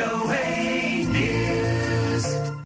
VOA News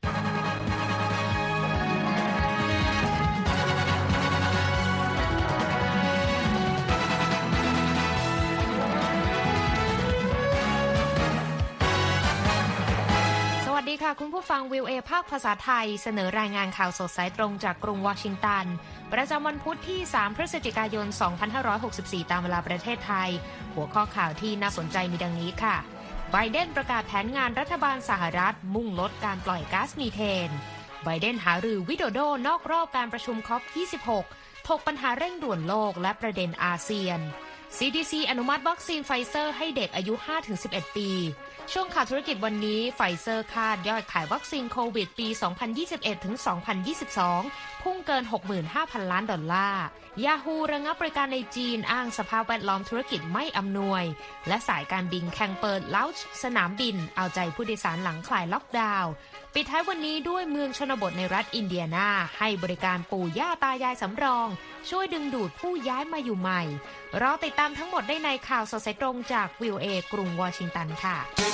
สวัสดีค่ะคุณผู้ฟัง VOA ภาคภาษาไทยเสนอรายงานข่าวสดสายตรงจากกรุงวอชิงตันประจำวันพุธที่3พฤศจิกายน2564ตามเวลาประเทศไทยหัวข้อข่าวที่น่าสนใจมีดังนี้ค่ะไบเดนประกาศแผนงานรัฐบาลสหรัฐมุ่งลดการปล่อยก๊าซมีเทนไบเดนหารือวิโดโดนอกรอบการประชุมคอป 26 ถกปัญหาเร่งด่วนโลกและประเด็นอาเซียน CDC อนุมัติวัคซีนไฟเซอร์ให้เด็กอายุ 5-11 ปีช่วงข่าวธุรกิจวันนี้ไฟเซอร์คาดยอดขายวัคซีนโควิดปี 2021 ถึง 2022 พุ่งเกิน 65,000 ล้านดอลลาร์ Yahoo ระงับบริการในจีนอ้างสภาพแวดล้อมธุรกิจไม่อำนวยและสายการบินแข่งเปิดเล้าสนามบินเอาใจผู้โดยสารหลังคลายล็อกดาวน์ปิดท้ายวันนี้ด้วยเมืองชนบทในรัฐอินเดียนาให้บริการปู่ย่าตายายสำรองช่วยดึงดูดผู้ย้ายมาอยู่ใหม่รอติดตามทั้งหมดได้ในข่าวสดสายตรงจาก VOA กรุงวอชิงตันค่ะ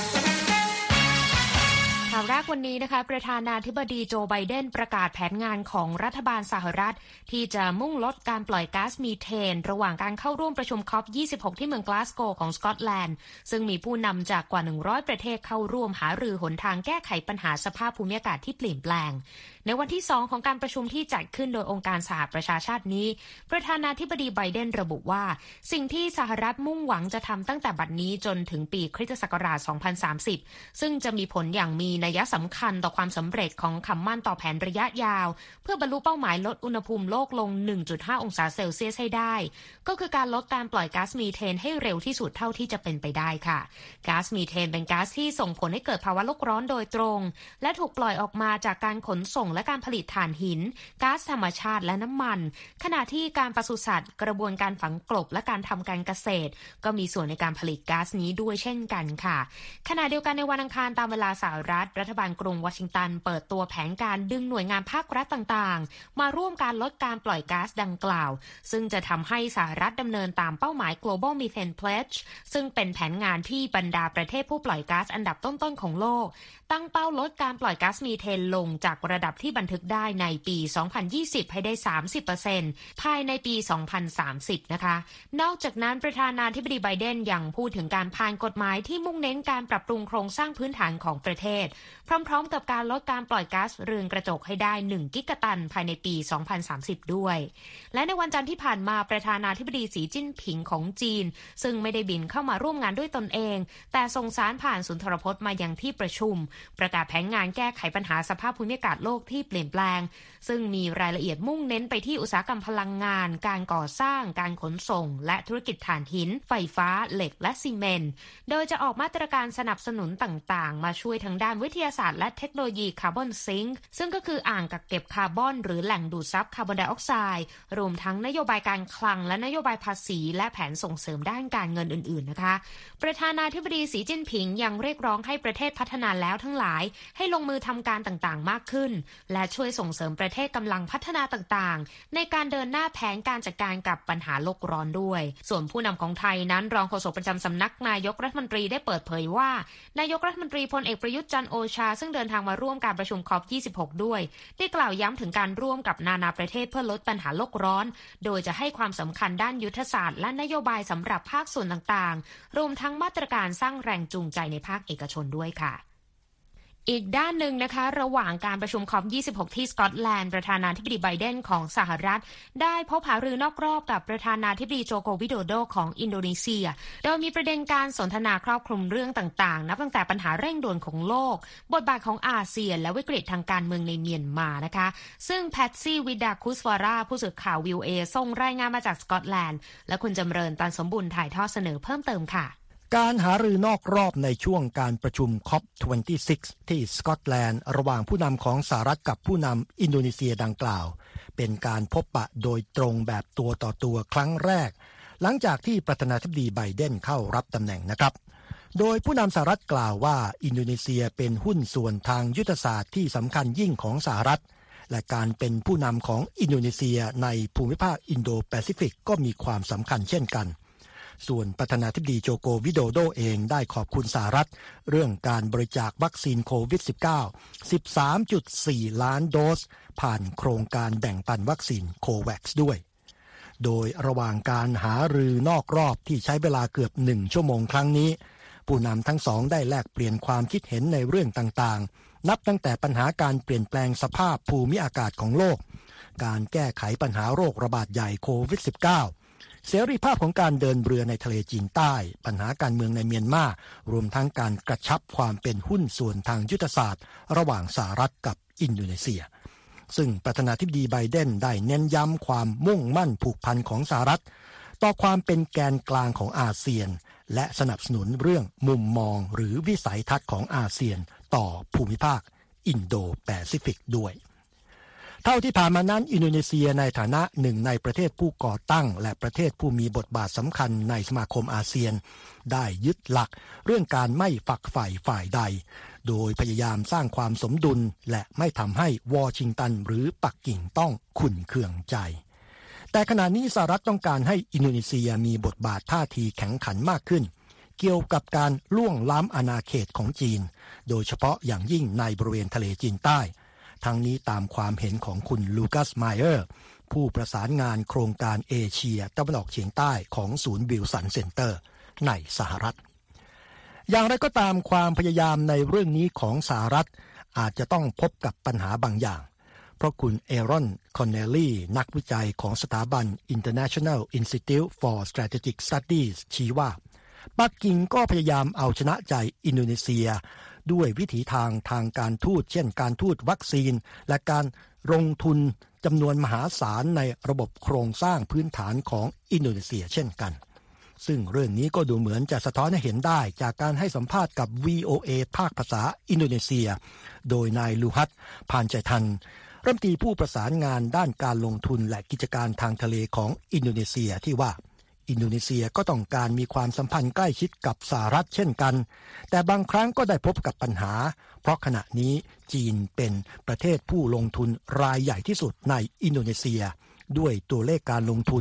ข่าวแรกวันนี้นะคะประธานาธิบดีโจไบเดนประกาศแผนงานของรัฐบาลสหรัฐที่จะมุ่งลดการปล่อยก๊าซมีเทนระหว่างการเข้าร่วมประชุมคอป 26 ที่เมืองกลาสโกว์ของสกอตแลนด์ซึ่งมีผู้นำจากกว่า100ประเทศเข้าร่วมหารือหนทางแก้ไขปัญหาสภาพภูมิอากาศที่เปลี่ยนแปลงในวันที่2ของการประชุมที่จัดขึ้นโดยองค์การสหประชาชาตินี้ประธานาธิบดีไบเดนระบุว่าสิ่งที่สหรัฐมุ่งหวังจะทำตั้งแต่บัดนี้จนถึงปีคริสตศักราช 2030 ซึ่งจะมีผลอย่างมีนัยสำคัญต่อความสำเร็จของคำมั่นต่อแผนระยะยาวเพื่อบรรลุเป้าหมายลดอุณหภูมิโลกลง 1.5 องศาเซลเซียสให้ได้ก็คือการลดการปล่อยก๊าซมีเทนให้เร็วที่สุดเท่าที่จะเป็นไปได้ค่ะก๊าซมีเทนเป็นก๊าซที่ส่งผลให้เกิดภาวะโลกร้อนโดยตรงและถูกปล่อยออกมาจากการขนส่งและการผลิตถ่านหินก๊าซธรรมชาติและน้ำมันขณะที่การปศุสัตว์กระบวนการฝังกลบและการทำการเกษตรก็มีส่วนในการผลิตก๊าซนี้ด้วยเช่นกันค่ะขณะเดียวกันในวันอังคารตามเวลาสหรัฐบาลกรุงวอชิงตันเปิดตัวแผนการดึงหน่วยงานภาครัฐต่างๆมาร่วมการลดการปล่อยก๊าซดังกล่าวซึ่งจะทำให้สหรัฐดำเนินตามเป้าหมาย Global Methane Pledge ซึ่งเป็นแผนงานที่บรรดาประเทศผู้ปล่อยก๊าซอันดับต้นๆของโลกตั้งเป้าลดการปล่อยก๊าซมีเทนลงจากระดับที่บันทึกได้ในปี 2020 ให้ได้ 30% ภายในปี 2030 นะคะนอกจากนั้นประธานาธิบดีไบเดนยังพูดถึงการผ่านกฎหมายที่มุ่งเน้นการปรับปรุงโครงสร้างพื้นฐานของประเทศพร้อมๆกับการลดการปล่อยก๊าซเรือนกระจกให้ได้1กิกะตันภายในปี 2030 ด้วยและในวันจันทร์ที่ผ่านมาประธานาธิบดีสีจิ้นผิงของจีนซึ่งไม่ได้บินเข้ามาร่วมงานด้วยตนเองแต่ส่งสารผ่านสุนทรพจน์มายังที่ประชุมประกาศแผนงานแก้ไขปัญหาสภาพภูมิอากาศโลกที่เปลี่ยนแปลงซึ่งมีรายละเอียดมุ่งเน้นไปที่อุตสาหกรรมพลังงานการก่อสร้างการขนส่งและธุรกิจถ่านหินไฟฟ้าเหล็กและซีเมนต์โดยจะออกมาตรการสนับสนุนต่างๆมาช่วยทางด้านวิทยาศาสตร์และเทคโนโลยีคาร์บอนซิงค์ซึ่งก็คืออ่างกักเก็บคาร์บอนหรือแหล่งดูดซับคาร์บอนไดออกไซด์รวมทั้งนโยบายการคลังและนโยบายภาษีและแผนส่งเสริมด้านการเงินอื่นๆนะคะประธานาธิบดีสีจิ้นผิงยังเรียกร้องให้ประเทศพัฒนาแล้วทั้งหลายให้ลงมือทำการต่างๆมากขึ้นและช่วยส่งเสริมประเทศกำลังพัฒนาต่างๆในการเดินหน้าแผนการจัดการกับปัญหาโลกร้อนด้วยส่วนผู้นำของไทยนั้นรองโฆษกประจำสำนักนายกรัฐมนตรีได้เปิดเผยว่านายกรัฐมนตรีพลเอกประยุทธ์จันทร์โอชาซึ่งเดินทางมาร่วมการประชุมคอป 26 ด้วยได้กล่าวย้ำถึงการร่วมกับนานาประเทศเพื่อลดปัญหาโลกร้อนโดยจะให้ความสำคัญด้านยุทธศาสตร์และนโยบายสำหรับภาคส่วนต่างๆรวมทั้งมาตรการสร้างแรงจูงใจในภาคเอกชนด้วยค่ะอีกด้านหนึ่งนะคะระหว่างการประชุมคอป 26 ที่สกอตแลนด์ประธานาธิบดีไบเดนของสหรัฐได้พบหารือนอกรอบกับประธานาธิบดีโจโควิโดโดของอินโดนีเซียโดยมีประเด็นการสนทนาครอบคลุมเรื่องต่างๆนับตั้งแต่ปัญหาเร่งด่วนของโลกบทบาทของอาเซียนและวิกฤตทางการเมืองในเมียนมานะคะซึ่งแพตซี่วิดาคุสวาราผู้สื่อข่าว VOA ส่งรายงานมาจากสกอตแลนด์และคุณจำเริญตันสมบูรณ์ถ่ายทอดเสนอเพิ่มเติมค่ะการหารือนอกรอบในช่วงการประชุม COP26 ที่สกอตแลนด์ระหว่างผู้นำของสหรัฐกับผู้นำอินโดนีเซียดังกล่าวเป็นการพบปะโดยตรงแบบตัวต่อตัวครั้งแรกหลังจากที่ประธานาธิบดีไบเดนเข้ารับตำแหน่งนะครับโดยผู้นำสหรัฐกล่าวว่าอินโดนีเซียเป็นหุ้นส่วนทางยุทธศาสตร์ที่สำคัญยิ่งของสหรัฐและการเป็นผู้นำของอินโดนีเซียในภูมิภาคอินโดแปซิฟิกก็มีความสำคัญเช่นกันส่วนประธานาธิบดีโจโกวิโดโดเองได้ขอบคุณสหรัฐเรื่องการบริจาควัคซีนโควิด -19 13.4 ล้านโดสผ่านโครงการแบ่งปันวัคซีนโควัคซ์ด้วยโดยระหว่างการหารือนอกรอบที่ใช้เวลาเกือบ1ชั่วโมงครั้งนี้ผู้นำทั้งสองได้แลกเปลี่ยนความคิดเห็นในเรื่องต่างๆนับตั้งแต่ปัญหาการเปลี่ยนแปลงสภาพภูมิอากาศของโลกการแก้ไขปัญหาโรคระบาดใหญ่โควิด -19 เสรีภาพของการเดินเรือในทะเลจีนใต้ปัญหาการเมืองในเมียนมารวมทั้งการกระชับความเป็นหุ้นส่วนทางยุทธศาสตร์ระหว่างสหรัฐกับอินโดนีเซียซึ่งประธานาธิบดีไบเดนได้เน้นย้ำความมุ่งมั่นผูกพันของสหรัฐต่อความเป็นแกนกลางของอาเซียนและสนับสนุนเรื่องมุมมองหรือวิสัยทัศน์ของอาเซียนต่อภูมิภาคอินโดแปซิฟิกด้วยเท่าที่ผ่านมานั้นอินโดนีเซียในฐานะหนึ่งในประเทศผู้ก่อตั้งและประเทศผู้มีบทบาทสำคัญในสมาคมอาเซียนได้ยึดหลักเรื่องการไม่ฝักใฝ่ฝ่ายใดโดยพยายามสร้างความสมดุลและไม่ทำให้วอชิงตันหรือปักกิ่งต้องขุ่นเคืองใจแต่ขณะนี้สหรัฐต้องการให้อินโดนีเซียมีบทบาทท่าทีแข็งขันมากขึ้นเกี่ยวกับการล่วงล้ำอาณาเขตของจีนโดยเฉพาะอย่างยิ่งในบริเวณทะเลจีนใต้ทั้งนี้ตามความเห็นของคุณลูคัสไมเออร์ผู้ประสานงานโครงการเอเชียตะวันออกเฉียงใต้ของศูนย์วิลสันเซ็นเตอร์ในสหรัฐอย่างไรก็ตามความพยายามในเรื่องนี้ของสหรัฐอาจจะต้องพบกับปัญหาบางอย่างเพราะคุณเอรอนคอนเนลลี่นักวิจัยของสถาบัน International Institute for Strategic Studies ชี้ว่าปักกิ่งก็พยายามเอาชนะใจอินโดนีเซียด้วยวิถีทางการทูตเช่นการทูตวัคซีนและการลงทุนจำนวนมหาศาลในระบบโครงสร้างพื้นฐานของอินโดนีเซียเช่นกันซึ่งเรื่องนี้ก็ดูเหมือนจะสะท้อนให้เห็นได้จากการให้สัมภาษณ์กับ VOA ภาคภาษาอินโดนีเซียโดยนายลูฮัตพานใจทันรัฐมนตรีผู้ประสานงานด้านการลงทุนและกิจการทางทะเลของอินโดนีเซียที่ว่าอินโดนีเซียก็ต้องการมีความสัมพันธ์ใกล้ชิดกับสหรัฐเช่นกันแต่บางครั้งก็ได้พบกับปัญหาเพราะขณะนี้จีนเป็นประเทศผู้ลงทุนรายใหญ่ที่สุดในอินโดนีเซียด้วยตัวเลขการลงทุน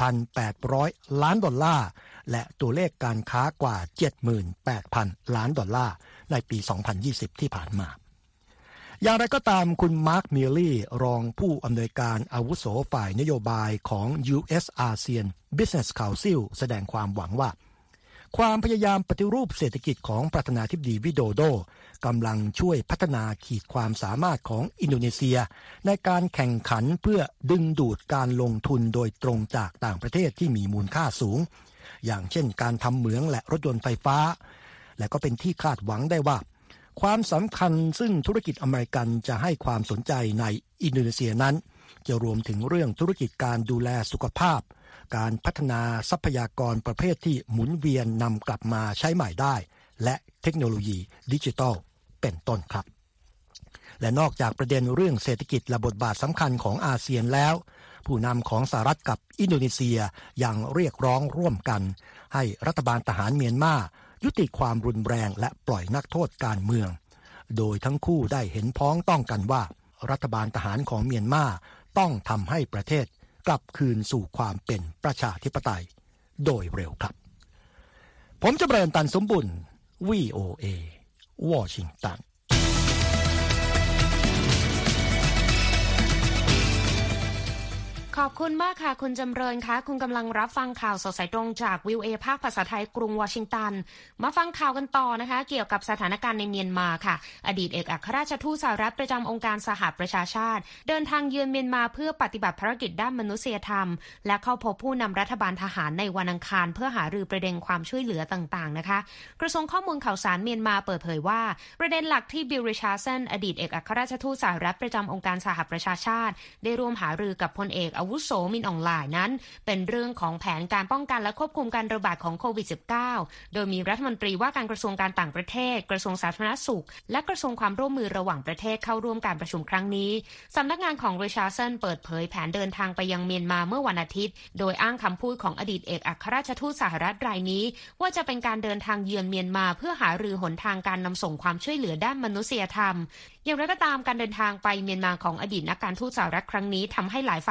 4,800 ล้านดอลลาร์และตัวเลขการค้ากว่า 78,000 ล้านดอลลาร์ในปี 2020 ที่ผ่านมาอย่างไรก็ตามคุณมาร์คมิลลี่รองผู้อำนวยการอาวุโสฝ่ายนโยบายของ US ASEAN Business Council แสดงความหวังว่าความพยายามปฏิรูปเศรษฐกิจของประธานาธิบดีวิโดโดกำลังช่วยพัฒนาขีดความสามารถของอินโดนีเซียในการแข่งขันเพื่อดึงดูดการลงทุนโดยตรงจากต่างประเทศที่มีมูลค่าสูงอย่างเช่นการทำเหมืองและรถยนต์ไฟฟ้าและก็เป็นที่คาดหวังได้ว่าความสำคัญซึ่งธุรกิจอเมริกันจะให้ความสนใจในอินโดนีเซียนั้นจะรวมถึงเรื่องธุรกิจการดูแลสุขภาพการพัฒนาทรัพยากรประเภทที่หมุนเวียนนำกลับมาใช้ใหม่ได้และเทคโนโลยีดิจิทัลเป็นต้นครับและนอกจากประเด็นเรื่องเศรษฐกิจและบทบาทสำคัญของอาเซียนแล้วผู้นำของสหรัฐกับอินโดนีเซียยังเรียกร้องร่วมกันให้รัฐบาลทหารเมียนมายุติความรุนแรงและปล่อยนักโทษการเมืองโดยทั้งคู่ได้เห็นพ้องต้องกันว่ารัฐบาลทหารของเมียนมาต้องทำให้ประเทศกลับคืนสู่ความเป็นประชาธิปไตยโดยเร็วครับผมจำเริญตันสมบุญ VOA วอชิงตันขอบคุณมากค่ะคุณจำเริญคะคุณกำลังรับฟังข่าวสดสายตรงจากวิวเอภาคภาษาไทยกรุงวอชิงตันมาฟังข่าวกันต่อนะคะเกี่ยวกับสถานการณ์ในเมียนมาค่ะอดีตเอกอัครราชทูตสหรัฐประจำองค์การสหประชาชาติเดินทางเยือนเมียนมาเพื่อปฏิบัติภารกิจด้านมนุษยธรรมและเข้าพบผู้นำรัฐบาลทหารในวันอังคารเพื่อหารือประเด็นความช่วยเหลือต่างๆนะคะกระทรวงข้อมูลข่าวสารเมียนมาเปิดเผยว่าประเด็นหลักที่บิล ริชาร์ดสันอดีตเอกอัครราชทูตสหรัฐประจำองค์การสหประชาชาติได้ร่วมหารือกับพลเอกอาวุโสมินอองนั้นเป็นเรื่องของแผนการป้องกันและควบคุมการระบาดของโควิด -19 โดยมีรัฐมนตรีว่าการกระทรวงการต่างประเทศกระทรวงสาธารณสุขและกระทรวงความร่วมมือระหว่างประเทศเข้าร่วมการประชุมครั้งนี้สำนักงานของริชาร์ดสันเปิดเผยแผนเดินทางไปยังเมียนมาเมื่อวันอาทิตย์โดยอ้างคำพูดของอดีตเอกอัครราชทูตสหรัฐรายนี้ว่าจะเป็นการเดินทางเยือนเมียนมาเพื่อหารือหนทางการนำส่งความช่วยเหลือด้านมนุษยธรรมอย่างไรก็ตามการเดินทางไปเมียนมาของอดีตนักการทูตสหรัฐครั้งนี้ทำให้หลายฝ่ายเริ่มมี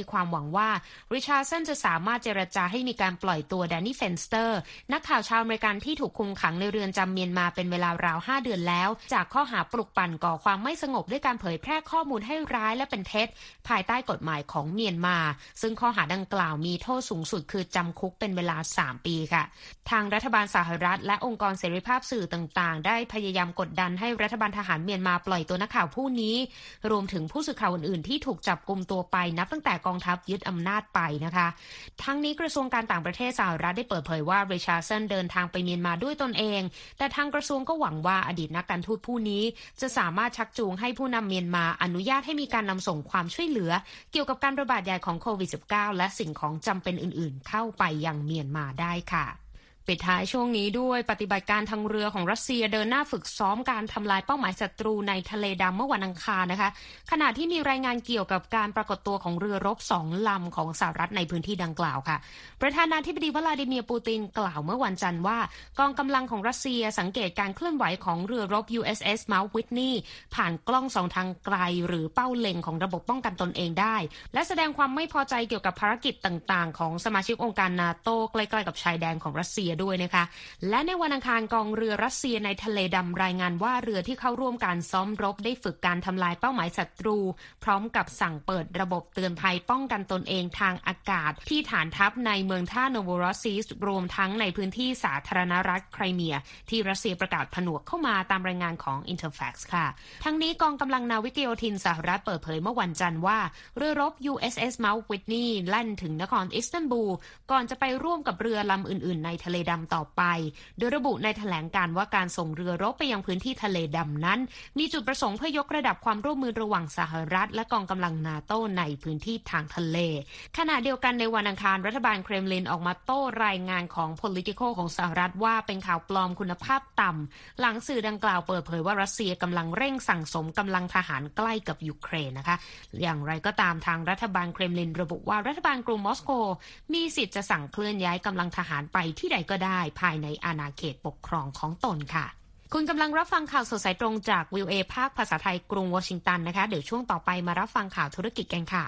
ความหวังว่าริชาร์ดสันจะสามารถเจรจาให้มีการปล่อยตัวแดนนี่เฟนสเตอร์นักข่าวชาวอเมริกันที่ถูกคุมขังในเรือนจำเมียนมาเป็นเวลาราว5 เดือนแล้วจากข้อหาปลุกปั่นก่อความไม่สงบด้วยการเผยแพร่ข้อมูลให้ร้ายและเป็นเท็จภายใต้กฎหมายของเมียนมาซึ่งข้อหาดังกล่าวมีโทษสูงสุดคือจำคุกเป็นเวลา3 ปีค่ะทางรัฐบาลสหรัฐและองค์กรเสรีภาพสื่อต่างๆได้พยายามกดดันให้รัฐบาลทหารเมียนมาปล่อยตัวนักข่าวผู้นี้รวมถึงผู้สื่อข่าวอื่นๆที่ถูกจับกุมตัวไปนับตั้งแต่กองทัพยึดอำนาจไปนะคะทั้งนี้กระทรวงการต่างประเทศสหรัฐได้เปิดเผยว่าริชาร์ดสันเดินทางไปเมียนมาด้วยตนเองแต่ทางกระทรวงก็หวังว่าอดีตนักการทูตผู้นี้จะสามารถชักจูงให้ผู้นำเมียนมาอนุญาตให้มีการนำส่งความช่วยเหลือเกี่ยวกับการระบาดใหญ่ของโควิด -19 และสิ่งของจำเป็นอื่นๆเข้าไปยังเมียนมาได้ค่ะปิดท้ายช่วงนี้ด้วยปฏิบัติการทางเรือของรัสเซียเดินหน้าฝึกซ้อมการทำลายเป้าหมายศัตรูในทะเลดำเมื่อวันอังคารนะคะขณะที่มีรายงานเกี่ยวกับการปรากฏตัวของเรือรบ2 ลำของสหรัฐในพื้นที่ดังกล่าวค่ะประธานาธิบดีวลาดิเมียร์ปูตินกล่าวเมื่อวันจันทร์ว่ากองกำลังของรัสเซียสังเกตการเคลื่อนไหวของเรือรบ USS Mount Whitney ผ่านกล้องส่องทางไกลหรือเป้าเล็งของระบบป้องกันตนเองได้และแสดงความไม่พอใจเกี่ยวกับภารกิจต่างๆของสมาชิกองค์การนาโต้ใกล้ๆกับชายแดนของรัสเซียด้วยนะคะและในวันอังคารกองเรือรัสเซียในทะเลดำรายงานว่าเรือที่เข้าร่วมการซ้อมรบได้ฝึกการทำลายเป้าหมายศัตรูพร้อมกับสั่งเปิดระบบเตือนภัยป้องกันตนเองทางอากาศที่ฐานทัพในเมืองท่าโนโวรอสซิสรวมทั้งในพื้นที่สาธารณรัฐไครเมียที่รัสเซียประกาศผนวกเข้ามาตามรายงานของ Interfax ค่ะทั้งนี้กองกำลังนาวิกโยธินสหรัฐเปิดเผยเมื่อวันจันทร์ว่าเรือรบ USS Mount Whitney แล่นถึงนครอิสตันบูลก่อนจะไปร่วมกับเรือลำอื่นๆในทะเลดำต่อไปโดยระบุในแถลงการว่าการส่งเรือรบไปยังพื้นที่ทะเลดำนั้นมีจุดประสงค์เพื่อยกระดับความร่วมมือระหว่างสหรัฐและกองกำลังนาโต้ในพื้นที่ทางทะเลขณะเดียวกันในวันอังคารรัฐบาลเครมลินออกมาโต้รายงานของ Politico ของสหรัฐว่าเป็นข่าวปลอมคุณภาพต่ำหลังสื่อดังกล่าวเปิดเผยว่ารัสเซียกำลังเร่งสั่งสมกำลังทหารใกล้กับยูเครนนะคะอย่างไรก็ตามทางรัฐบาลเครมลินระบุว่ารัฐบาลกรุงมอสโกมีสิทธิ์จะสั่งเคลื่อนย้ายกำลังทหารไปที่ใดก็ได้ภายในอาณาเขตปกครองของตนค่ะคุณกำลังรับฟังข่าวสดสายตรงจาก VOA ภาคภาษาไทยกรุงวอชิงตันนะคะเดี๋ยวช่วงต่อไปมารับฟังข่าวธุรกิจกันค่ะ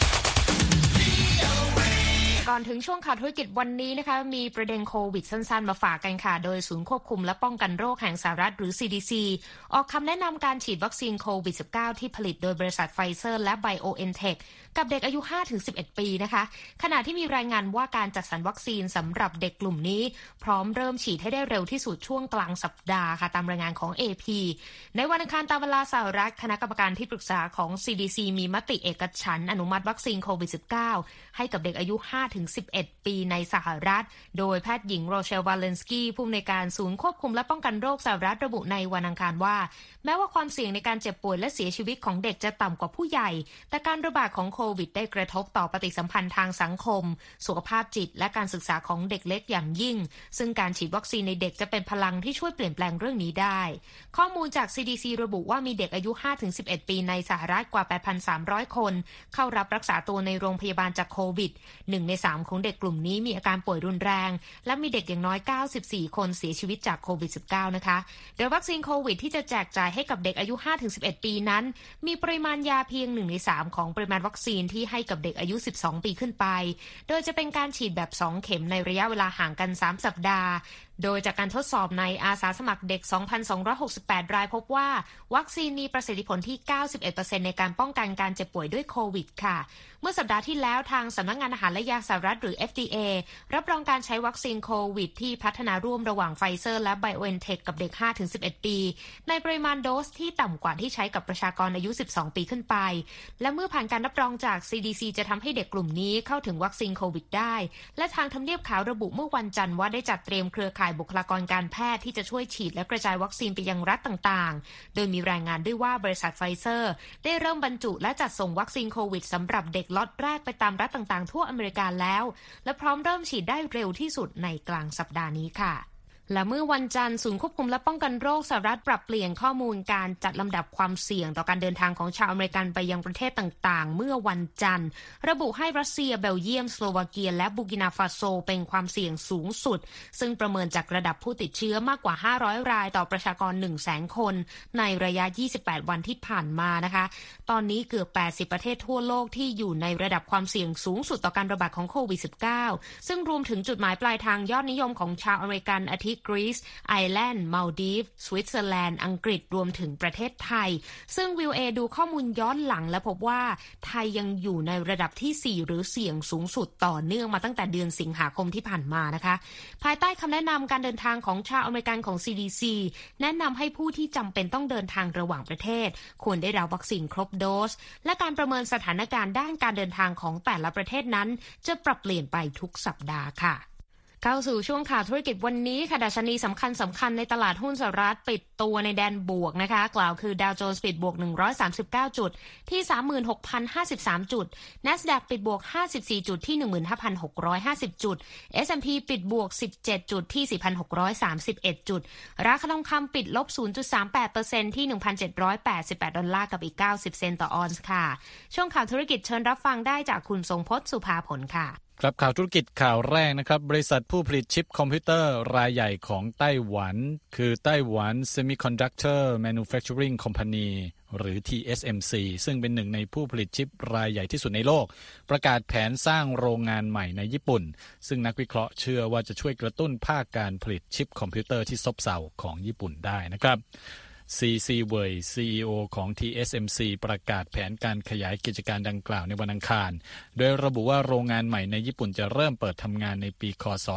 ก่อนถึงช่วงข่าวธุรกิจวันนี้นะคะมีประเด็นโควิดสั้นๆมาฝากกันค่ะโดยศูนย์ควบคุมและป้องกันโรคแห่งสหรัฐหรือ CDC ออกคำแนะนำการฉีดวัคซีนโควิด -19 ที่ผลิตโดยบริษัทไฟเซอร์และ BioNTech กับเด็กอายุ 5-11 ปีนะคะขณะที่มีรายงานว่าการจัดสรรวัคซีนสำหรับเด็กกลุ่มนี้พร้อมเริ่มฉีดให้ได้เร็วที่สุดช่วงกลางสัปดาห์ค่ะตามรายงานของ AP ในวันอังคารตามเวลาสหรัฐคณะกรรมการที่ปรึกษาของ CDC มีมติเอกฉันท์อนุมัติวัคซีนโควิด -19 ให้กับเด็กอายุ 5-11 ปีในสหรัฐโดยแพทย์หญิงโรเชล วาเลนสกี้ผู้อำนวยการศูนย์ควบคุมและป้องกันโรคสหรัฐระบุในวันอังคารว่าแม้ว่าความเสี่ยงในการเจ็บป่วยและเสียชีวิตของเด็กจะต่ำกว่าผู้ใหญ่แต่การระบาดของโควิดได้กระทบต่อปฏิสัมพันธ์ทางสังคมสุขภาพจิตและการศึกษาของเด็กเล็กอย่างยิ่งซึ่งการฉีดวัคซีนในเด็กจะเป็นพลังที่ช่วยเปลี่ยนแปลงเรื่องนี้ได้ข้อมูลจาก CDC ระบุว่ามีเด็กอายุ 5-11 ปีในสหรัฐกว่า 8,300 คนเข้ารับรักษาตัวในโรงพยาบาลจากโควิด1 ใน 3ของเด็กกลุ่มนี้มีอาการป่วยรุนแรงและมีเด็กอย่างน้อย94คนเสียชีวิตจากโควิด -19 นะคะโดยวัคซีนโควิดที่จะแจกจ่ายให้กับเด็กอายุ 5-11 ปีนั้นมีปริมาณยาเพียง1 ใน 3ของปริมาณวัคซีนที่ให้กับเด็กอายุ12 ปีขึ้นไปโดยจะเป็นการฉีดแบบ2เข็มในระยะเวลาห่างกัน3 สัปดาห์โดยจากการทดสอบในอาสาสมัครเด็ก 2,268 รายพบว่าวัคซีนมีประสิทธิผลที่ 91% ในการป้องกันการเจ็บป่วยด้วยโควิดค่ะเมื่อสัปดาห์ที่แล้วทางสำนักงานอาหารและยาสหรัฐหรือ FDA รับรองการใช้วัคซีนโควิดที่พัฒนาร่วมระหว่างไฟเซอร์และ BioNTech กับเด็ก 5-11 ปีในปริมาณโดสที่ต่ำกว่าที่ใช้กับประชากรอายุ 12 ปีขึ้นไปและเมื่อผ่านการรับรองจาก CDC จะทำให้เด็กกลุ่มนี้เข้าถึงวัคซีนโควิดได้และทางทำเนียบขาวระบุเมื่อวันจันทร์ว่าได้จัดเตรียมเครือข่ายบุคลากรการแพทย์ที่จะช่วยฉีดและกระจายวัคซีนไปยังรัฐต่างๆโดยมีรายงานด้วยว่าบริษัทไฟเซอร์ได้เริ่มบรรจุและจัดส่งวัคซีนโควิดสำหรับเด็กล็อตแรกไปตามรัฐต่างๆทั่วอเมริกาแล้วและพร้อมเริ่มฉีดได้เร็วที่สุดในกลางสัปดาห์นี้ค่ะและเมื่อวันจันทร์ศูนย์ควบคุมและป้องกันโรคสหรัฐปรับเปลี่ยนข้อมูลการจัดลำดับความเสี่ยงต่อการเดินทางของชาวอเมริกันไปยังประเทศต่างๆเมื่อวันจันทร์ระบุให้รัสเซียเบลเยียมสโลวาเกียและบูกินาฟาโซเป็นความเสี่ยงสูงสุดซึ่งประเมินจากระดับผู้ติดเชื้อมากกว่า500รายต่อประชากร 100,000 คนในระยะ28วันที่ผ่านมานะคะตอนนี้เกือบ80ประเทศทั่วโลกที่อยู่ในระดับความเสี่ยงสูงสุดต่อการระบาดของโควิด -19 ซึ่งรวมถึงจุดหมายปลายทางยอดนิยมของชาวอเมริกันอาทิกรีซไอร์แลนด์มัลดีฟสวิตเซอร์แลนด์อังกฤษรวมถึงประเทศไทยซึ่งวิวเอดูข้อมูลย้อนหลังและพบว่าไทยยังอยู่ในระดับที่4หรือเสี่ยงสูงสุดต่อเนื่องมาตั้งแต่เดือนสิงหาคมที่ผ่านมานะคะภายใต้คำแนะนำการเดินทางของชาวอเมริกันของ CDC แนะนำให้ผู้ที่จำเป็นต้องเดินทางระหว่างประเทศควรได้รับวัคซีนครบโดสและการประเมินสถานการณ์ด้านการเดินทางของแต่ละประเทศนั้นจะปรับเปลี่ยนไปทุกสัปดาห์ค่ะเข้าสู่ช่วงข่าวธุรกิจวันนี้ค่ะดัชนีสำคัญในตลาดหุ้นสหรัฐปิดตัวในแดนบวกนะคะกล่าวคือดาวโจนส์ปิดบวก139จุดที่ 36,053 จุด NASDAQ ปิดบวก54จุดที่ 15,650 จุด S&P ปิดบวก17จุดที่ 4,631 จุดราคาทองคำปิดลบ 0.38% ที่ 1,788 ดอลลาร์กับอีก90เซนต์ต่อออนซ์ค่ะช่วงข่าวธุรกิจเชิญรับฟังได้จากคุณทรงพจน์สุภาผลค่ะครับข่าวธุรกิจข่าวแรกนะครับบริษัทผู้ผลิตชิปคอมพิวเตอร์รายใหญ่ของไต้หวันคือไต้หวัน Semiconductor Manufacturing Company หรือ TSMC ซึ่งเป็นหนึ่งในผู้ผลิตชิปรายใหญ่ที่สุดในโลกประกาศแผนสร้างโรงงานใหม่ในญี่ปุ่นซึ่งนักวิเคราะห์เชื่อว่าจะช่วยกระตุ้นภาคการผลิตชิปคอมพิวเตอร์ที่ซบเซาของญี่ปุ่นได้นะครับCC Wei CEO ของ TSMC ประกาศแผนการขยายกิจการดังกล่าวในวันอังคารโดยระบุว่าโรงงานใหม่ในญี่ปุ่นจะเริ่มเปิดทำงานในปีคศ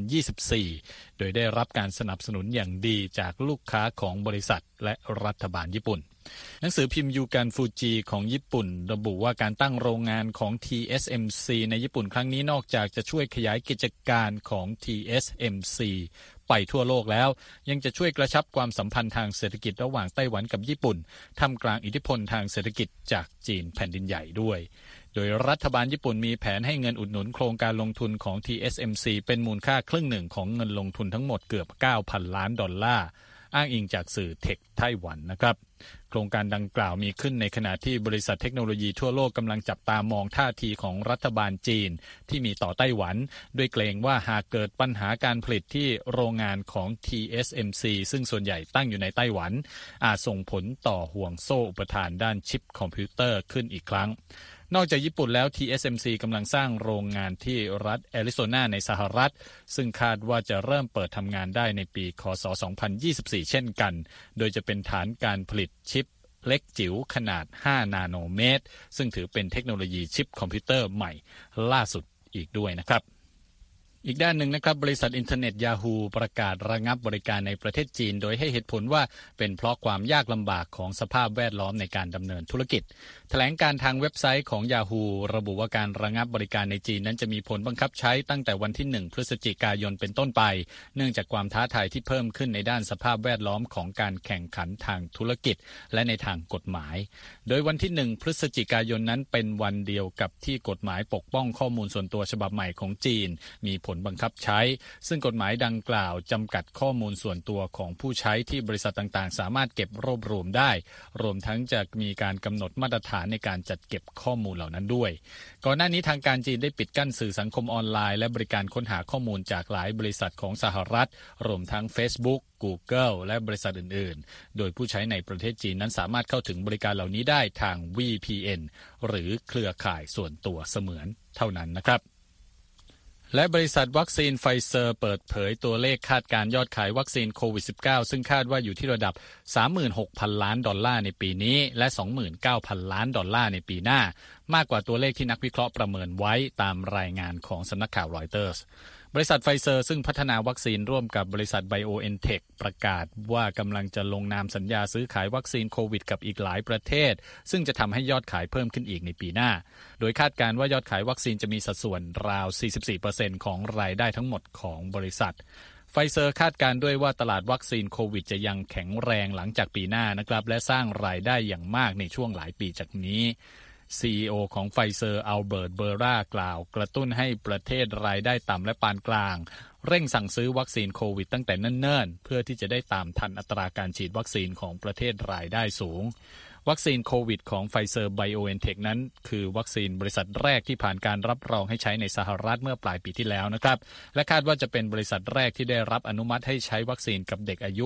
2024 โดยได้รับการสนับสนุนอย่างดีจากลูกค้าของบริษัทและรัฐบาลญี่ปุ่นหนังสือพิมพ์ยูกันฟูจิของญี่ปุ่นระบุว่าการตั้งโรงงานของ TSMC ในญี่ปุ่นครั้งนี้นอกจากจะช่วยขยายกิจการของ TSMC ไปทั่วโลกแล้วยังจะช่วยกระชับความสัมพันธ์ทางเศรษฐกิจระหว่างไต้หวันกับญี่ปุ่นท่ามกลางอิทธิพลทางเศรษฐกิจจากจีนแผ่นดินใหญ่ด้วยโดยรัฐบาลญี่ปุ่นมีแผนให้เงินอุดหนุนโครงการลงทุนของ TSMC เป็นมูลค่าครึ่งหนึ่งของเงินลงทุนทั้งหมดเกือบ 9,000 ล้านดอลลาร์อ้างอิงจากสื่อเทคไต้หวันนะครับโครงการดังกล่าวมีขึ้นในขณะที่บริษัทเทคโนโลยีทั่วโลกกำลังจับตามองท่าทีของรัฐบาลจีนที่มีต่อไต้หวันด้วยเกรงว่าหากเกิดปัญหาการผลิตที่โรงงานของ TSMC ซึ่งส่วนใหญ่ตั้งอยู่ในไต้หวันอาจส่งผลต่อห่วงโซ่อุปทานด้านชิปคอมพิวเตอร์ขึ้นอีกครั้งนอกจากญี่ปุ่นแล้ว TSMC กำลังสร้างโรงงานที่รัฐแอริโซนาในสหรัฐซึ่งคาดว่าจะเริ่มเปิดทำงานได้ในปีคศ 2024 เช่นกันโดยจะเป็นฐานการผลิตชิปเล็กจิ๋วขนาด5นาโนเมตรซึ่งถือเป็นเทคโนโลยีชิปคอมพิวเตอร์ใหม่ล่าสุดอีกด้วยนะครับอีกด้านหนึ่งนะครับบริษัทอินเทอร์เน็ต Yahoo ประกาศระงับบริการในประเทศจีนโดยให้เหตุผลว่าเป็นเพราะความยากลำบากของสภาพแวดล้อมในการดำเนินธุรกิจแถลงการทางเว็บไซต์ของ Yahoo ระบุว่าการระงับบริการในจีนนั้นจะมีผลบังคับใช้ตั้งแต่วันที่1พฤศจิกายนเป็นต้นไปเนื่องจากความท้าทายที่เพิ่มขึ้นในด้านสภาพแวดล้อมของการแข่งขันทางธุรกิจและในทางกฎหมายโดยวันที่1พฤศจิกายนนั้นเป็นวันเดียวกับที่กฎหมายปกป้องข้อมูลส่วนตัวฉบับใหม่ของจีนมีผลบังคับใช้ซึ่งกฎหมายดังกล่าวจำกัดข้อมูลส่วนตัวของผู้ใช้ที่บริษัทต่างๆสามารถเก็บรวบรวมได้รวมทั้งจะมีการกำหนดมาตรฐานในการจัดเก็บข้อมูลเหล่านั้นด้วยก่อนหน้านี้ทางการจีนได้ปิดกั้นสื่อสังคมออนไลน์และบริการค้นหาข้อมูลจากหลายบริษัทของสหรัฐรวมทั้ง Facebook Google และบริษัทอื่นๆโดยผู้ใช้ในประเทศจีนนั้นสามารถเข้าถึงบริการเหล่านี้ได้ทาง VPN หรือเครือข่ายส่วนตัวเสมือนเท่านั้นนะครับและบริษัทวัคซีนไฟเซอร์เปิดเผยตัวเลขคาดการยอดขายวัคซีนโควิด -19 ซึ่งคาดว่าอยู่ที่ระดับ 36,000 ล้านดอลลาร์ในปีนี้และ 29,000 ล้านดอลลาร์ในปีหน้ามากกว่าตัวเลขที่นักวิเคราะห์ประเมินไว้ตามรายงานของสำนักข่าวรอยเตอร์สบริษัทไฟเซอร์ซึ่งพัฒนาวัคซีนร่วมกับบริษัท BioNTech ประกาศว่ากำลังจะลงนามสัญญาซื้อขายวัคซีนโควิดกับอีกหลายประเทศซึ่งจะทำให้ยอดขายเพิ่มขึ้นอีกในปีหน้าโดยคาดการณ์ว่ายอดขายวัคซีนจะมีสัดส่วนราว 44% ของรายได้ทั้งหมดของบริษัทไฟเซอร์คาดการณ์ด้วยว่าตลาดวัคซีนโควิดจะยังแข็งแรงหลังจากปีหน้านะครับและสร้างรายได้อย่างมากในช่วงหลายปีจากนี้CEO ของไฟเซอร์อัลเบิร์ตเบอร่ากล่าวกระตุ้นให้ประเทศรายได้ต่ำและปานกลางเร่งสั่งซื้อวัคซีนโควิดตั้งแต่เนิ่นๆเพื่อที่จะได้ตามทันอัตราการฉีดวัคซีนของประเทศรายได้สูงวัคซีนโควิดของไฟเซอร์ไบโอเอ็นเทคนั้นคือวัคซีนบริษัทแรกที่ผ่านการรับรองให้ใช้ในสหรัฐเมื่อปลายปีที่แล้วนะครับและคาดว่าจะเป็นบริษัทแรกที่ได้รับอนุมัติให้ใช้วัคซีนกับเด็กอายุ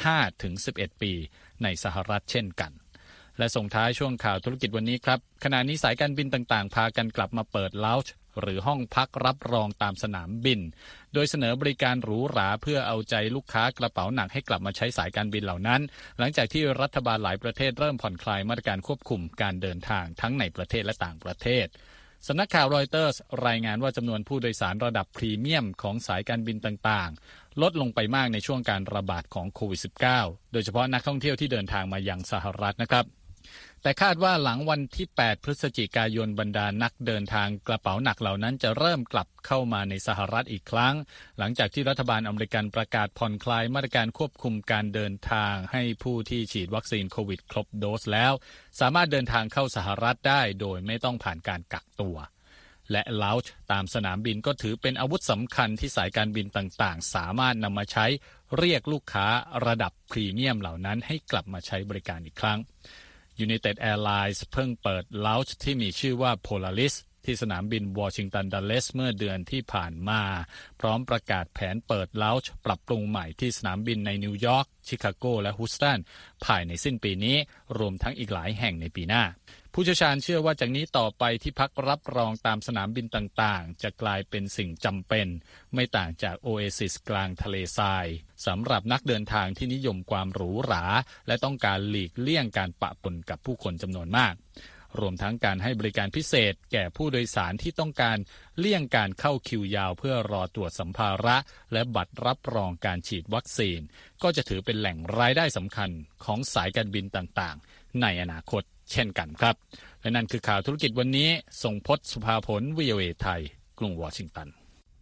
5-11 ปีในสหรัฐเช่นกันและส่งท้ายช่วงข่าวธุรกิจวันนี้ครับขณะนี้สายการบินต่างๆพากันกลับมาเปิดลาวจ์หรือห้องพักรับรองตามสนามบินโดยเสนอบริการหรูหราเพื่อเอาใจลูกค้ากระเป๋าหนักให้กลับมาใช้สายการบินเหล่านั้นหลังจากที่รัฐบาลหลายประเทศเริ่มผ่อนคลายมาตรการควบคุมการเดินทางทั้งในประเทศและต่างประเทศสำนักข่าวรอยเตอร์สรายงานว่าจำนวนผู้โดยสารระดับพรีเมียมของสายการบินต่างๆลดลงไปมากในช่วงการระบาดของโควิด -19 โดยเฉพาะนักท่องเที่ยวที่เดินทางมายังสหรัฐนะครับแต่คาดว่าหลังวันที่ 8 พฤศจิกายนบรรดานักเดินทางกระเป๋าหนักเหล่านั้นจะเริ่มกลับเข้ามาในสหรัฐอีกครั้งหลังจากที่รัฐบาลอเมริกันประกาศผ่อนคลายมาตรการควบคุมการเดินทางให้ผู้ที่ฉีดวัคซีนโควิดครบโดสแล้วสามารถเดินทางเข้าสหรัฐได้โดยไม่ต้องผ่านการกักตัวและลาวจ์ตามสนามบินก็ถือเป็นอาวุธสำคัญที่สายการบินต่างๆสามารถนำมาใช้เรียกลูกค้าระดับพรีเมียมเหล่านั้นให้กลับมาใช้บริการอีกครั้งUnited Airlines เพิ่งเปิดลาวจ์ที่มีชื่อว่า Polaris ที่สนามบินวอชิงตันดัลเลสเมื่อเดือนที่ผ่านมาพร้อมประกาศแผนเปิดลาวจ์ปรับปรุงใหม่ที่สนามบินในนิวยอร์กชิคาโกและฮูสตันภายในสิ้นปีนี้รวมทั้งอีกหลายแห่งในปีหน้าผู้เชี่ยวชาญเชื่อว่าจากนี้ต่อไปที่พักรับรองตามสนามบินต่างๆจะกลายเป็นสิ่งจำเป็นไม่ต่างจากโอเอซิสกลางทะเลทรายสำหรับนักเดินทางที่นิยมความหรูหราและต้องการหลีกเลี่ยงการปะปนกับผู้คนจำนวนมากรวมทั้งการให้บริการพิเศษแก่ผู้โดยสารที่ต้องการเลี่ยงการเข้าคิวยาวเพื่อรอตรวจสัมภาระและบัตรรับรองการฉีดวัคซีนก็จะถือเป็นแหล่งรายได้สำคัญของสายการบินต่างๆในอนาคตเช่นกันครับและนั่นคือข่าวธุรกิจวันนี้ทรงพจน์สุภาผล VOA ไทยกรุงวอชิงตัน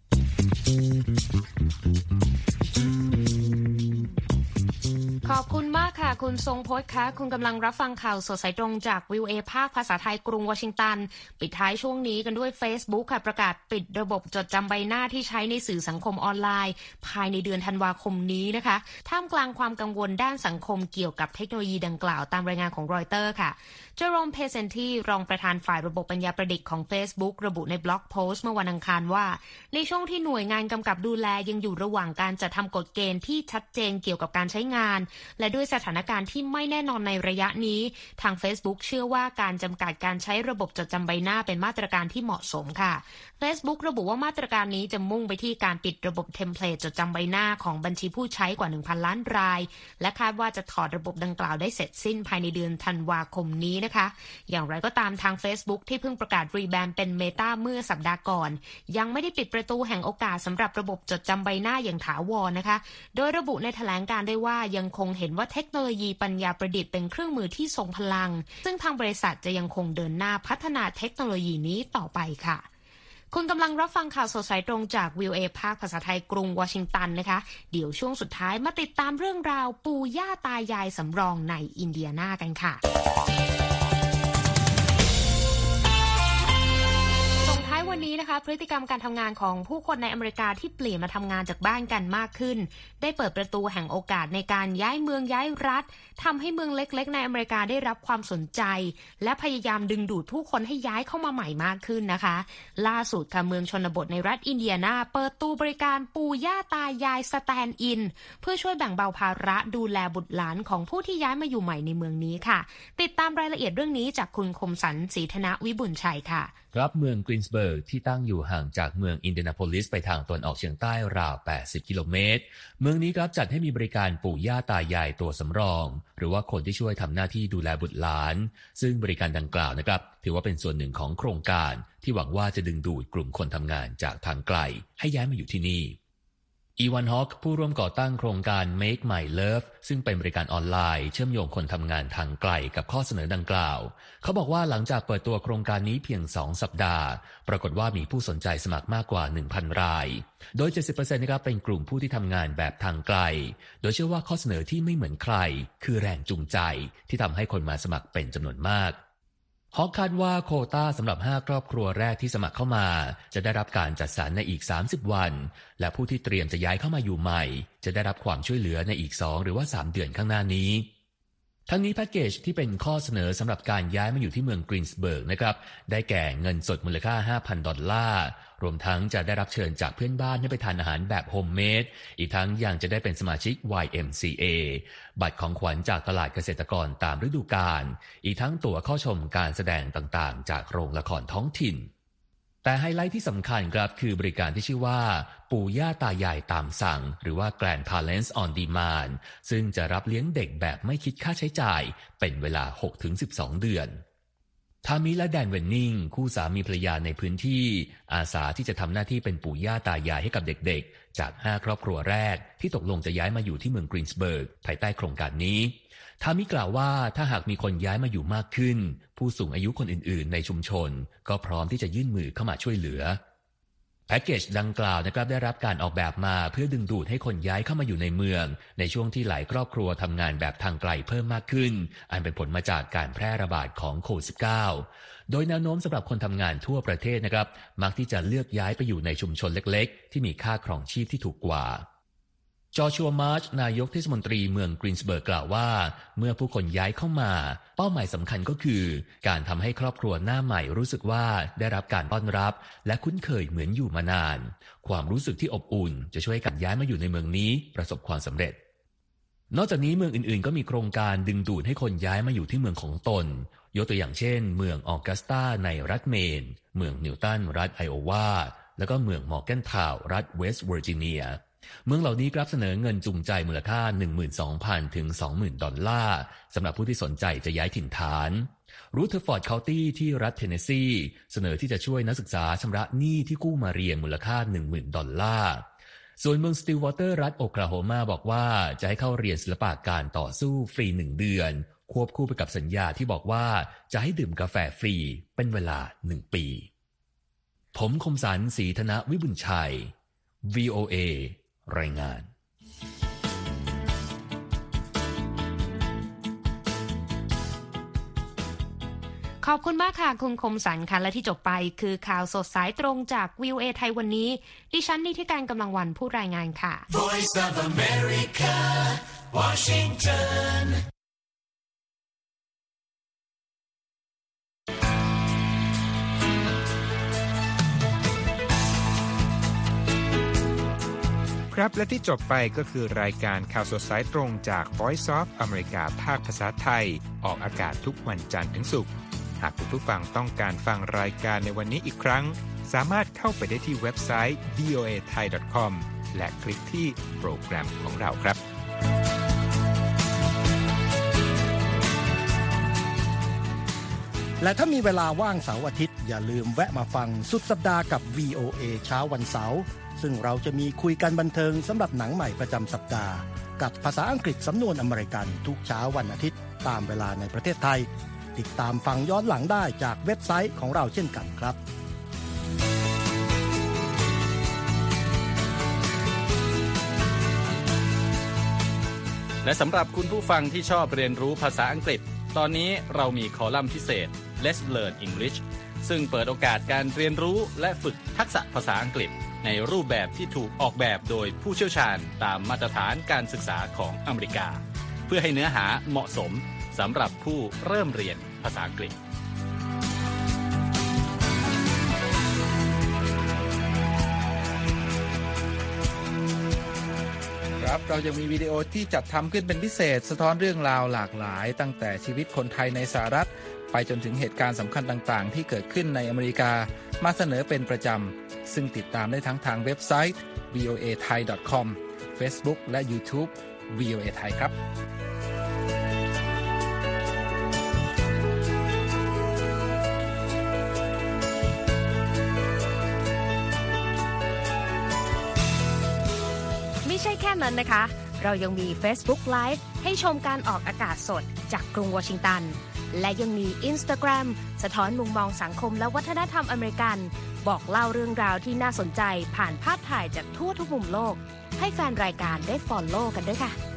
ขอบคุณมากค่ะคุณทรงพจน์คะคุณกำลังรับฟังข่าวสดสายตรงจาก VOA ภาคภาษาไทยกรุงวอชิงตันปิดท้ายช่วงนี้กันด้วย Facebook ค่ะประกาศปิดระบบจดจำใบหน้าที่ใช้ในสื่อสังคมออนไลน์ภายในเดือนธันวาคมนี้นะคะท่ามกลางความกังวลด้านสังคมเกี่ยวกับเทคโนโลยีดังกล่าวตามรายงานของรอยเตอร์ค่ะเจอโรม เพเซนที่รองประธานฝ่ายระบบปัญญาประดิษฐ์ของ Facebook ระบุในบล็อกโพสต์เมื่อวันอังคารว่าในช่วงที่หน่วยงานกำกับดูแลยังอยู่ระหว่างการจัดทำกฎเกณฑ์ที่ชัดเจนเกี่ยวกับการใช้งานและด้วยสถานการณ์ที่ไม่แน่นอนในระยะนี้ทาง Facebook เชื่อว่าการจำกัดการใช้ระบบจดจำใบหน้าเป็นมาตรการที่เหมาะสมค่ะ Facebook ระบุว่ามาตรการนี้จะมุ่งไปที่การปิดระบบเทมเพลตจดจำใบหน้าของบัญชีผู้ใช้กว่า 1,000 ล้านรายและคาดว่าจะถอดระบบดังกล่าวได้เสร็จสิ้นภายในเดือนธันวาคมนี้นะคะอย่างไรก็ตามทาง Facebook ที่เพิ่งประกาศรีแบรนด์เป็น Meta เมื่อสัปดาห์ก่อนยังไม่ได้ปิดประตูแห่งโอกาสสำหรับระบบจดจำใบหน้าอย่างถาวรนะคะโดยระบุในแถลงการณ์ได้ว่ายังคงเห็นว่าเทคโนโลยีปัญญาประดิษฐ์เป็นเครื่องมือที่ทรงพลังซึ่งทางบริษัทจะยังคงเดินหน้าพัฒนาเทคโนโลยีนี้ต่อไปค่ะคุณกำลังรับฟังข่าวสดสายตรงจาก VOA ภาคภาษาไทยกรุงวอชิงตันนะคะเดี๋ยวช่วงสุดท้ายมาติดตามเรื่องราวปู่ย่าตายายสำรองในอินเดียนากันค่ะวันนี้นะคะพฤติกรรมการทำงานของผู้คนในอเมริกาที่เปลี่ยนมาทำงานจากบ้านกันมากขึ้นได้เปิดประตูแห่งโอกาสในการย้ายเมืองย้ายรัฐทำให้เมืองเล็กๆในอเมริกาได้รับความสนใจและพยายามดึงดูดผู้คนให้ย้ายเข้ามาใหม่มากขึ้นนะคะล่าสุดค่ะเมืองชนบทในรัฐอินเดียนาเปิดตู้บริการปู่ย่าตายายสแตนด์อินเพื่อช่วยแบ่งเบาภาระดูแลบุตรหลานของผู้ที่ย้ายมาอยู่ใหม่ในเมืองนี้ค่ะติดตามรายละเอียดเรื่องนี้จากคุณคมสันต์ศรีธนวิบุญชัยค่ะครับเมืองกรีนสเบิร์กที่ตั้งอยู่ห่างจากเมืองอินเดียนาโพลิสไปทางตะวันออกเฉียงใต้ราว80กิโลเมตรเมืองนี้ครับจัดให้มีบริการปู่ย่าตายายตัวสำรองหรือว่าคนที่ช่วยทำหน้าที่ดูแลบุตรหลานซึ่งบริการดังกล่าวนะครับถือว่าเป็นส่วนหนึ่งของโครงการที่หวังว่าจะดึงดูดกลุ่มคนทำงานจากทางไกลให้ย้ายมาอยู่ที่นี่อีวานฮอคผู้ร่วมก่อตั้งโครงการ Make My Love ซึ่งเป็นบริการออนไลน์เชื่อมโยงคนทำงานทางไกลกับข้อเสนอดังกล่าวเขาบอกว่าหลังจากเปิดตัวโครงการนี้เพียง2สัปดาห์ปรากฏว่ามีผู้สนใจสมัครมากกว่า 1,000 รายโดย 70% นะครับเป็นกลุ่มผู้ที่ทำงานแบบทางไกลโดยเชื่อว่าข้อเสนอที่ไม่เหมือนใครคือแรงจูงใจที่ทำให้คนมาสมัครเป็นจำนวนมากฮอกคาดว่าโควต้าสำหรับ5ครอบครัวแรกที่สมัครเข้ามาจะได้รับการจัดสรรในอีก30วันและผู้ที่เตรียมจะย้ายเข้ามาอยู่ใหม่จะได้รับความช่วยเหลือในอีก2หรือว่า3เดือนข้างหน้านี้ทั้งนี้แพ็กเกจที่เป็นข้อเสนอสำหรับการย้ายมาอยู่ที่เมืองกรีนสเบิร์กนะครับได้แก่เงินสดมูลค่า $5,000 รวมทั้งจะได้รับเชิญจากเพื่อนบ้านให้ไปทานอาหารแบบโฮมเมดอีกทั้งยังจะได้เป็นสมาชิก YMCA บัตรของขวัญจากตลาดเกษตรกรตามฤดูกาลอีกทั้งตั๋วเข้าชมการแสดงต่างๆจากโรงละครท้องถิ่นแต่ไฮไลท์ที่สำคัญครับคือบริการที่ชื่อว่าปู่ย่าตายายตามสั่งหรือว่า Grandparents on Demand ซึ่งจะรับเลี้ยงเด็กแบบไม่คิดค่าใช้จ่ายเป็นเวลา 6-12 เดือนทามิและแดนเวนนิงคู่สามีภรรยาในพื้นที่อาสาที่จะทำหน้าที่เป็นปู่ย่าตายายให้กับเด็กๆจาก5ครอบครัวแรกที่ตกลงจะย้ายมาอยู่ที่เมืองกรีนสเบิร์กภายใต้โครงการนี้ทามิกล่าวว่าถ้าหากมีคนย้ายมาอยู่มากขึ้นผู้สูงอายุคนอื่นๆในชุมชนก็พร้อมที่จะยื่นมือเข้ามาช่วยเหลือแพ็กเกจดังกล่าวนะครับได้รับการออกแบบมาเพื่อดึงดูดให้คนย้ายเข้ามาอยู่ในเมืองในช่วงที่หลายครอบครัวทำงานแบบทางไกลเพิ่มมากขึ้นอันเป็นผลมาจากการแพร่ระบาดของโควิด -19 โดยแนวโน้มสำหรับคนทำงานทั่วประเทศนะครับมักที่จะเลือกย้ายไปอยู่ในชุมชนเล็กๆที่มีค่าครองชีพที่ถูกกว่าจอชัวมาร์ชนายกเทศมนตรีเมืองกรีนสเบิร์กกล่าวว่าเมื่อผู้คนย้ายเข้ามาเป้าหมายสำคัญก็คือการทำให้ครอบครัวหน้าใหม่รู้สึกว่าได้รับการต้อนรับและคุ้นเคยเหมือนอยู่มานานความรู้สึกที่อบอุ่นจะช่วยกันย้ายมาอยู่ในเมืองนี้ประสบความสำเร็จนอกจากนี้เมืองอื่นๆก็มีโครงการดึงดูดให้คนย้ายมาอยู่ที่เมืองของตนยกตัวอย่างเช่นเมืองออกัสตาในรัฐเมนเมืองนิวตันรัฐไอโอวาแล้วก็เมืองมอร์แกนทาวน์รัฐเวสต์เวอร์จิเนียเมืองเหล่านี้ครับเสนอเงินจูงใจมูลค่า 12,000 ถึง $20,000 สำหรับผู้ที่สนใจจะย้ายถิ่นฐานรูเทอร์ฟอร์ดเคานตี้ที่รัฐเทนเนสซีเสนอที่จะช่วยนักศึกษาชำระหนี้ที่กู้มาเรียนมูลค่า $10,000 ส่วนเมืองสติลวอเตอร์รัฐโอคลาโฮมาบอกว่าจะให้เข้าเรียนศิลปะการต่อสู้ฟรี1เดือนควบคู่ไปกับสัญญาที่บอกว่าจะให้ดื่มกาแฟฟรีเป็นเวลา1ปีผมคมสันต์ ศรีธนวิบุญชัย VOA รายงานขอบคุณมากค่ะคุณคมสันค่ะและที่จบไปคือข่าวสดสายตรงจาก VOA ไทยวันนี้ดิฉันนิติการกำลังวันผู้รายงานค่ะ Voice of America Washington ครับและที่จบไปก็คือรายการข่าวสดสายตรงจาก Voice of America ภาคภาษาไทยออกอากาศทุกวันจันทร์ถึงศุกร์หากคุณผู้ฟังต้องการฟังรายการในวันนี้อีกครั้งสามารถเข้าไปได้ที่เว็บไซต์ voathai.com และคลิกที่โปรแกรมของเราครับและถ้ามีเวลาว่างเสาร์อาทิตย์อย่าลืมแวะมาฟังสุดสัปดาห์กับ VOA เช้าวันเสาร์ซึ่งเราจะมีคุยกันบันเทิงสำหรับหนังใหม่ประจำสัปดาห์กับภาษาอังกฤษสำนวนอเมริกันทุกเช้าวันอาทิตย์ตามเวลาในประเทศไทยติดตามฟังย้อนหลังได้จากเว็บไซต์ของเราเช่นกันครับและสำหรับคุณผู้ฟังที่ชอบเรียนรู้ภาษาอังกฤษตอนนี้เรามีคอลัมน์พิเศษ Let's Learn English ซึ่งเปิดโอกาสการเรียนรู้และฝึกทักษะภาษาอังกฤษในรูปแบบที่ถูกออกแบบโดยผู้เชี่ยวชาญตามมาตรฐานการศึกษาของอเมริกาเพื่อให้เนื้อหาเหมาะสมสำหรับผู้เริ่มเรียนภาษาอังกฤษครับเรายังมีวิดีโอที่จัดทำขึ้นเป็นพิเศษสะท้อนเรื่องราวหลากหลายตั้งแต่ชีวิตคนไทยในสหรัฐไปจนถึงเหตุการณ์สำคัญต่างๆที่เกิดขึ้นในอเมริกามาเสนอเป็นประจำซึ่งติดตามได้ทั้งทางเว็บไซต์ voathai.com Facebook และ YouTube VOA Thai ครับไม่ใช่แค่นั้นนะคะเรายังมี Facebook Live ให้ชมการออกอากาศสดจากกรุงวอชิงตันและยังมี Instagram สะท้อนมุมมองสังคมและวัฒนธรรมอเมริกันบอกเล่าเรื่องราวที่น่าสนใจผ่านภาพถ่ายจากทั่วทุกมุมโลกให้แฟนรายการได้ follow กันด้วยค่ะ